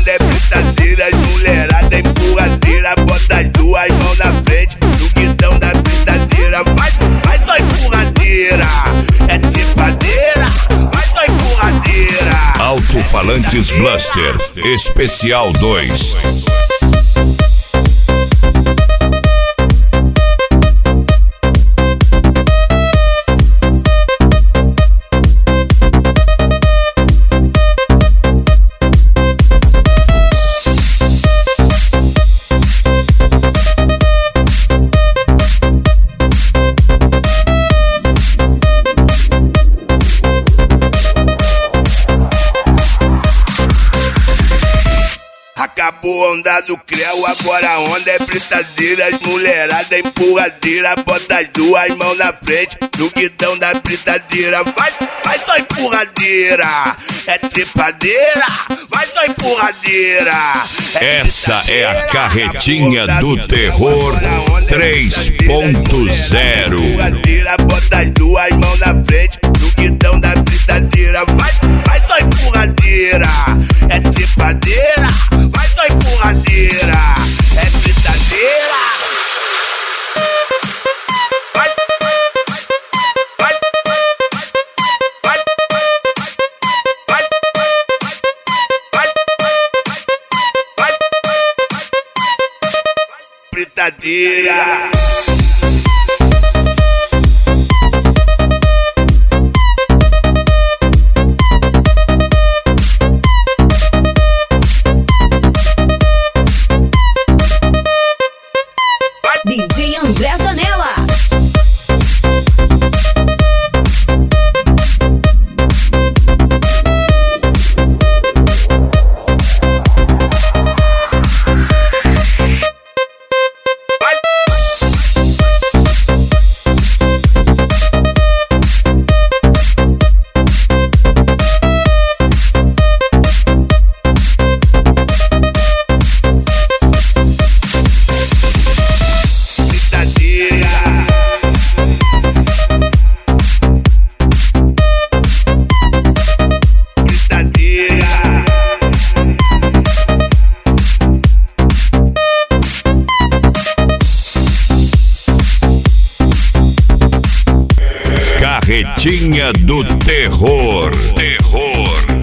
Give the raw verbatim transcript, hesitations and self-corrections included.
onda é brincadeira, mulherada empurradeira, bota as duas mãos na frente, no guidão da brincadeira. Vai, vai só empurradeira, é trepadeira, vai só empurradeira. Alto-falantes Blaster Especial dois. Acabou a onda do creu, agora a onda é britadeira, mulherada empurradeira, bota as duas mãos na frente, no guidão da britadeira. Vai, vai só empurradeira, é trepadeira, vai só empurradeira. É Essa é a carretinha do terror três ponto zero. Bota as duas mãos na frente, no guidão da britadeira. Vai, vai só empurradeira, é trepadeira, vai só empurradeira, é britadeira. Vai, vai, vai, vai, vai, vai, vai, britadeira. D J André Zanella. Carretinha do terror. Terror.